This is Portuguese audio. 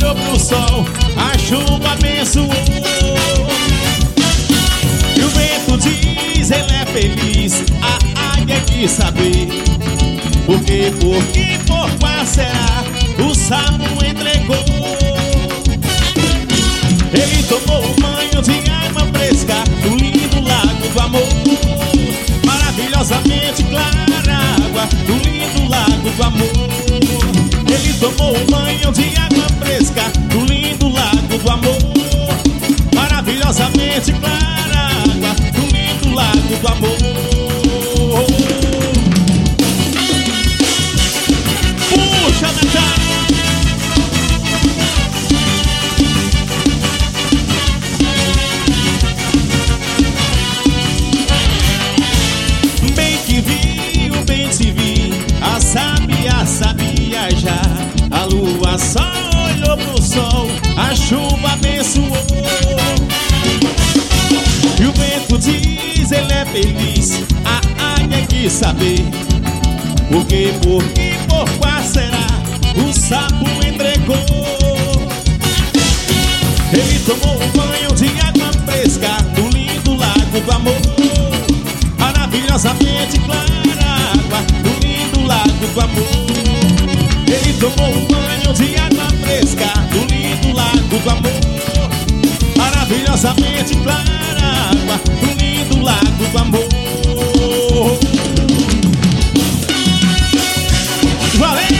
olhou pro sol, a chuva abençoou. E o vento diz, ele é feliz, a águia quis saber por que, por qual será, o sapo entregou. Ele tomou um banho de água fresca no lindo lago do amor. Maravilhosamente clara água do lindo lago do amor. Ele tomou um banho de água fresca no lindo lago do amor. Maravilhosamente clara água do lindo lago do amor. Puxa, Natália! Sabia já, a lua só olhou pro sol, a chuva abençoou. E o vento diz, ele é feliz, a águia quis saber por que, por qual será, o sapo entregou. Ele tomou um banho de água fresca no lindo lago do amor. Maravilhosamente clara água do lindo lago do amor. Ele tomou um banho de água fresca no lindo lago do amor. Maravilhosamente clara água no lindo lago do amor. Valeu!